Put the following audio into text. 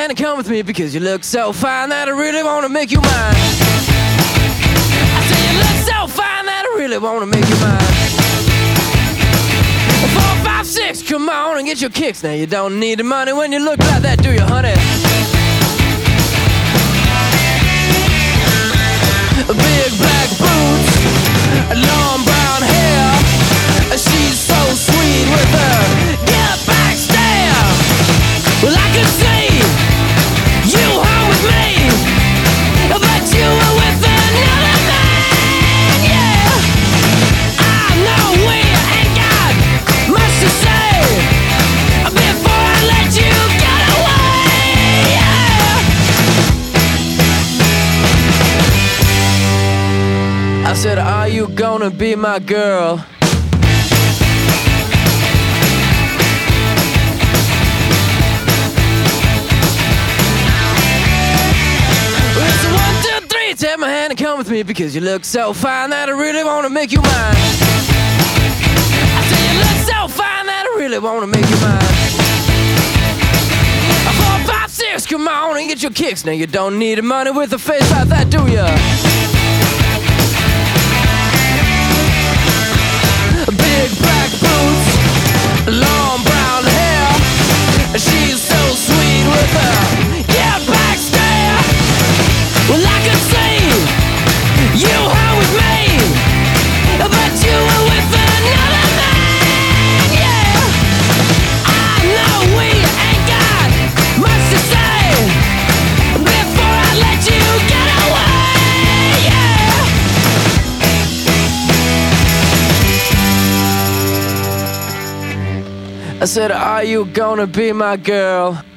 hand and come with me because you look so fine that I really wanna make you mine. I say you look so fine that I really wanna make you mine. 4, 5, 6, come on and get your kicks. Now you don't need the money when you look like that, do you, honey? Big black boots, long brown hair. She's so sweet with her get back stare. Well, I could see you home with me, but you were with another man, yeah. I know we ain't got much to say before I let you get away, yeah. I said, are you gonna be my girl? Take my hand and come with me because you look so fine that I really wanna make you mine. I say you look so fine that I really wanna make you mine. 4, 5, 6, come on and get your kicks. Now you don't need the money with a face like that, do ya? Big black boots, long brown hair. She's so sweet with her get back stare. Well, I could see you home with me, but you were with another man, yeah. I know we ain't got much to say before I let you get away, yeah. I said, are you gonna be my girl?